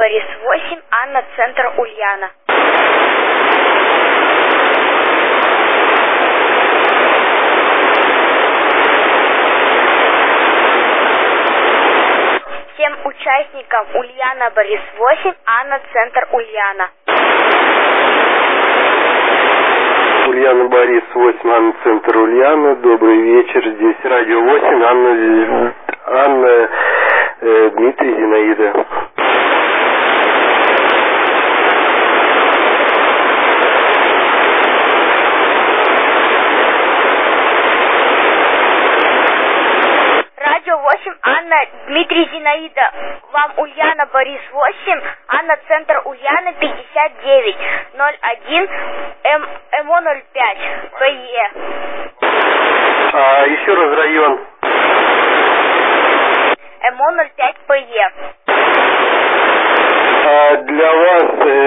Борис 8, Анна, центр Ульяна. Всем участникам Ульяна, Борис 8, Анна, центр Ульяна. Ульяна, Борис 8, Анна, центр Ульяна. Добрый вечер. Здесь радио 8, Анна, Дмитрий, Зинаида. Радио 8, Анна, Дмитрий, Зинаида. Вам Ульяна, Борис 8, Анна, центр Ульяна, 59 01 МО 05 ПЕ. Еще раз район. МО 05 ПЕ. Для вас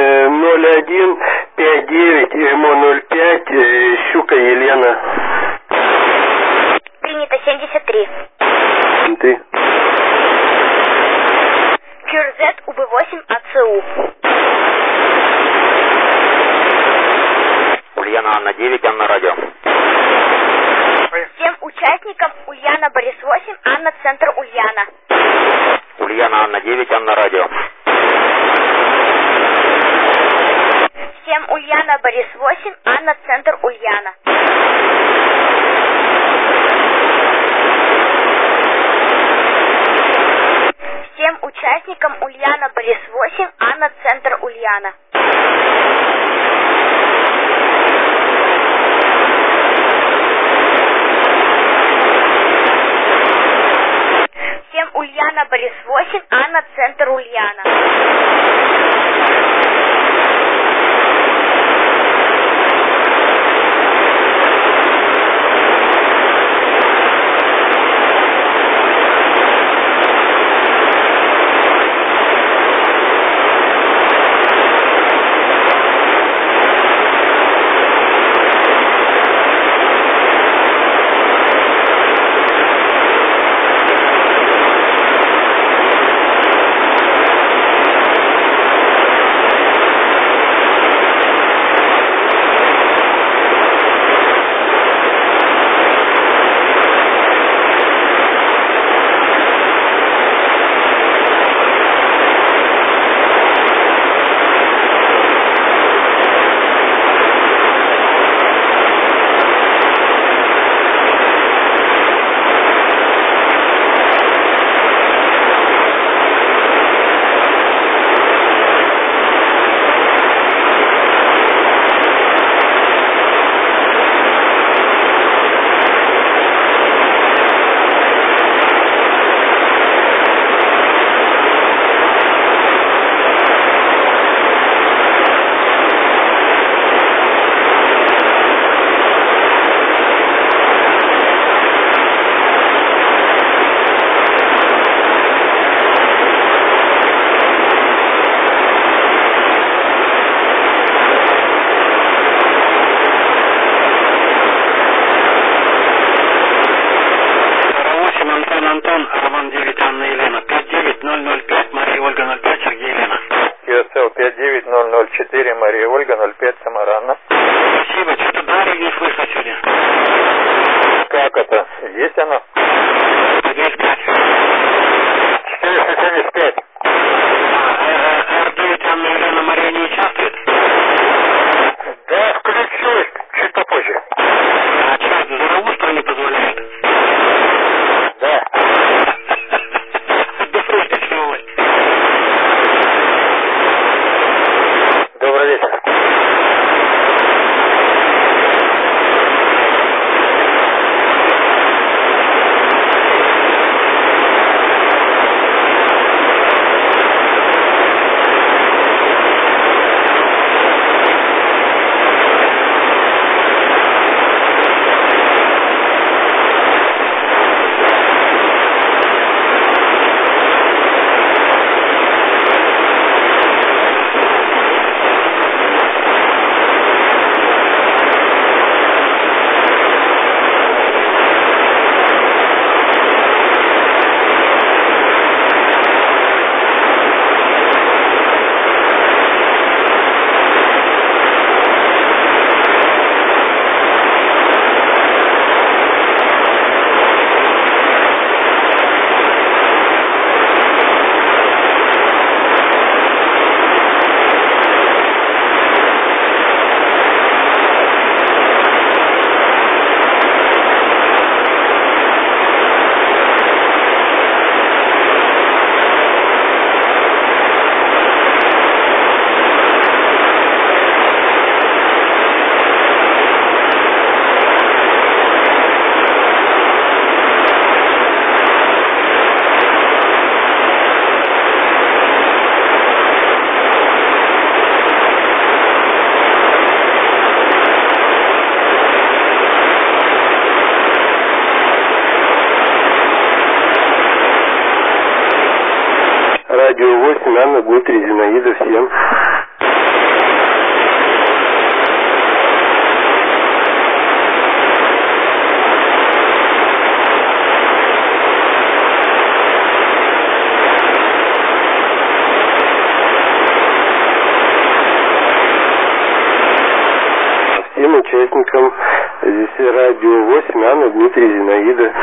0159 МО 05 Щука Елена. Принято 73. Ты. QRZ УБ8 АЦУ. Ульяна, Анна 9, Анна, радио. Всем участникам Ульяна, Борис 8, Анна, центр Ульяна. Ульяна, Анна 9, Анна, радио. Всем Ульяна, Борис 8, Анна, центр Ульяна. Всем участникам Ульяна, Борис 8, Анна, центр Ульяна. Всем Ульяна, Борис 8, Анна, центр Ульяна. Антон, Роман 9, Анна Елена, 59005, Мария Ольга 05, Сергей Елена. QSL 59004, Мария Ольга 05, Самара Анна. Спасибо, что-то Дарья не слышно сегодня. Как это? Есть она? 195. 475. Р9, Анна Елена, Мария не участвует? Да, включусь, чуть попозже. А что, Зороустро не позволяет? Да. Добрый вечер. 8, Анна, Дмитрий, Зинаида, всем. Всем участникам здесь радио 8, Анна, Дмитрий, Зинаида.